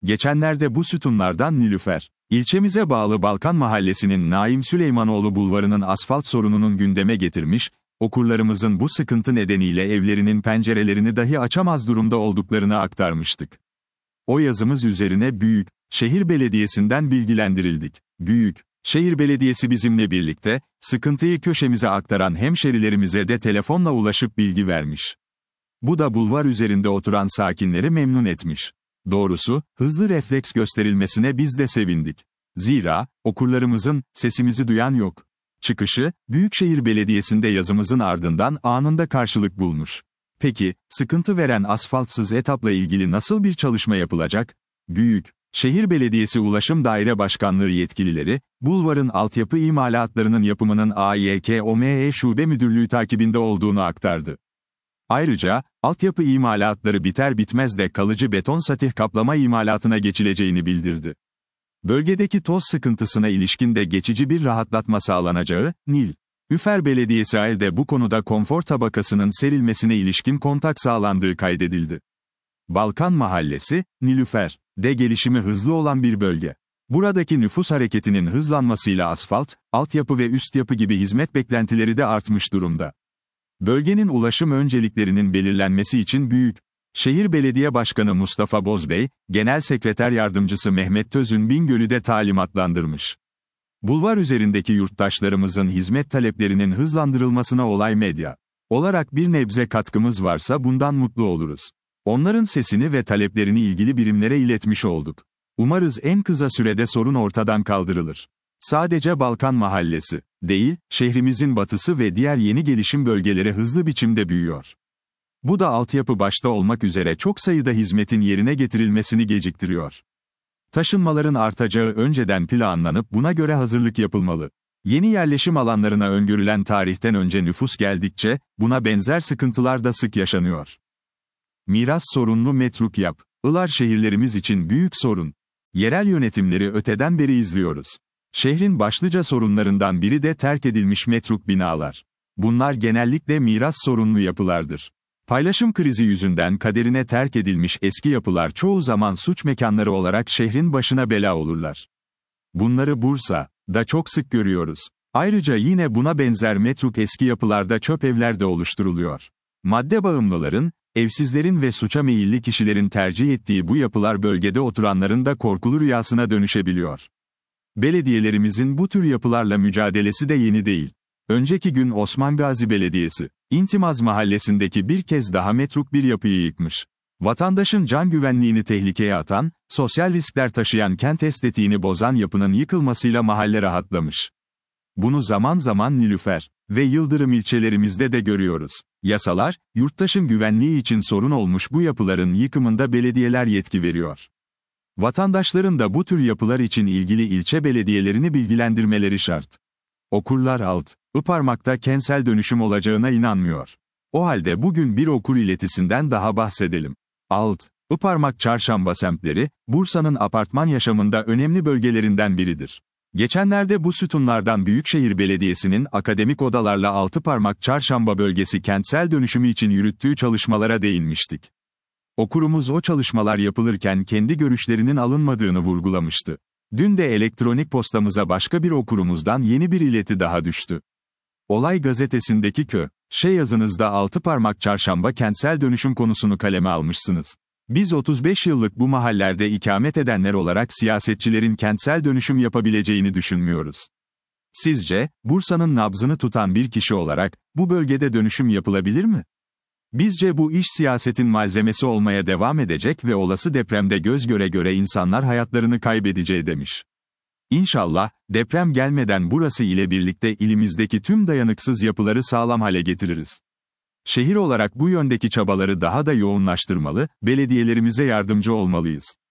Geçenlerde bu sütunlardan Nilüfer, ilçemize bağlı Balkan Mahallesi'nin Naim Süleymanoğlu Bulvarı'nın asfalt sorununun gündeme getirmiş, okurlarımızın bu sıkıntı nedeniyle evlerinin pencerelerini dahi açamaz durumda olduklarını aktarmıştık. O yazımız üzerine Büyükşehir Belediyesi'nden bilgilendirildik. Büyükşehir Belediyesi bizimle birlikte, sıkıntıyı köşemize aktaran hemşerilerimize de telefonla ulaşıp bilgi vermiş. Bu da bulvar üzerinde oturan sakinleri memnun etmiş. Doğrusu, hızlı refleks gösterilmesine biz de sevindik. Zira, okurlarımızın, sesimizi duyan yok çıkışı, Büyükşehir Belediyesi'nde yazımızın ardından anında karşılık bulmuş. Peki, sıkıntı veren asfaltsız etapla ilgili nasıl bir çalışma yapılacak? Büyükşehir Belediyesi Ulaşım Daire Başkanlığı yetkilileri, bulvarın altyapı imalatlarının yapımının AYKOME Şube Müdürlüğü takibinde olduğunu aktardı. Ayrıca, altyapı imalatları biter bitmez de kalıcı beton satih kaplama imalatına geçileceğini bildirdi. Bölgedeki toz sıkıntısına ilişkin de geçici bir rahatlatma sağlanacağı, Nilüfer Belediyesi de bu konuda konfor tabakasının serilmesine ilişkin kontak sağlandığı kaydedildi. Balkan Mahallesi, Nilüfer'de gelişimi hızlı olan bir bölge. Buradaki nüfus hareketinin hızlanmasıyla asfalt, altyapı ve üst yapı gibi hizmet beklentileri de artmış durumda. Bölgenin ulaşım önceliklerinin belirlenmesi için Büyükşehir Belediye Başkanı Mustafa Bozbey, Genel Sekreter Yardımcısı Mehmet Tözün Bingöl'ü de talimatlandırmış. Bulvar üzerindeki yurttaşlarımızın hizmet taleplerinin hızlandırılmasına Olay Medya olarak bir nebze katkımız varsa bundan mutlu oluruz. Onların sesini ve taleplerini ilgili birimlere iletmiş olduk. Umarız en kısa sürede sorun ortadan kaldırılır. Sadece Balkan Mahallesi değil, şehrimizin batısı ve diğer yeni gelişim bölgeleri hızlı biçimde büyüyor. Bu da altyapı başta olmak üzere çok sayıda hizmetin yerine getirilmesini geciktiriyor. Taşınmaların artacağı önceden planlanıp buna göre hazırlık yapılmalı. Yeni yerleşim alanlarına öngörülen tarihten önce nüfus geldikçe, buna benzer sıkıntılar da sık yaşanıyor. Miras sorunlu metruk yapılar şehirlerimiz için büyük sorun. Yerel yönetimleri öteden beri izliyoruz. Şehrin başlıca sorunlarından biri de terk edilmiş metruk binalar. Bunlar genellikle miras sorunlu yapılardır. Paylaşım krizi yüzünden kaderine terk edilmiş eski yapılar çoğu zaman suç mekanları olarak şehrin başına bela olurlar. Bunları Bursa'da çok sık görüyoruz. Ayrıca yine buna benzer metruk eski yapılarda çöp evler de oluşturuluyor. Madde bağımlıların, evsizlerin ve suça meyilli kişilerin tercih ettiği bu yapılar bölgede oturanların da korkulu rüyasına dönüşebiliyor. Belediyelerimizin bu tür yapılarla mücadelesi de yeni değil. Önceki gün Osman Gazi Belediyesi, İntimaz Mahallesi'ndeki bir kez daha metruk bir yapıyı yıkmış. Vatandaşın can güvenliğini tehlikeye atan, sosyal riskler taşıyan kent estetiğini bozan yapının yıkılmasıyla mahalle rahatlamış. Bunu zaman zaman Nilüfer ve Yıldırım ilçelerimizde de görüyoruz. Yasalar, yurttaşın güvenliği için sorun olmuş bu yapıların yıkımında belediyeler yetki veriyor. Vatandaşların da bu tür yapılar için ilgili ilçe belediyelerini bilgilendirmeleri şart. Okurlar parmakta kentsel dönüşüm olacağına inanmıyor. O halde bugün bir okur iletisinden daha bahsedelim. Parmak Çarşamba semtleri, Bursa'nın apartman yaşamında önemli bölgelerinden biridir. Geçenlerde bu sütunlardan Büyükşehir Belediyesi'nin akademik odalarla Altıparmak Çarşamba bölgesi kentsel dönüşümü için yürüttüğü çalışmalara değinmiştik. Okurumuz o çalışmalar yapılırken kendi görüşlerinin alınmadığını vurgulamıştı. Dün de elektronik postamıza başka bir okurumuzdan yeni bir ileti daha düştü. Olay gazetesindeki yazınızda Altıparmak Çarşamba kentsel dönüşüm konusunu kaleme almışsınız. Biz 35 yıllık bu mahallerde ikamet edenler olarak siyasetçilerin kentsel dönüşüm yapabileceğini düşünmüyoruz. Sizce, Bursa'nın nabzını tutan bir kişi olarak, bu bölgede dönüşüm yapılabilir mi? Bizce bu iş siyasetin malzemesi olmaya devam edecek ve olası depremde göz göre göre insanlar hayatlarını kaybedeceği demiş. İnşallah, deprem gelmeden burası ile birlikte ilimizdeki tüm dayanıksız yapıları sağlam hale getiririz. Şehir olarak bu yöndeki çabaları daha da yoğunlaştırmalı, belediyelerimize yardımcı olmalıyız.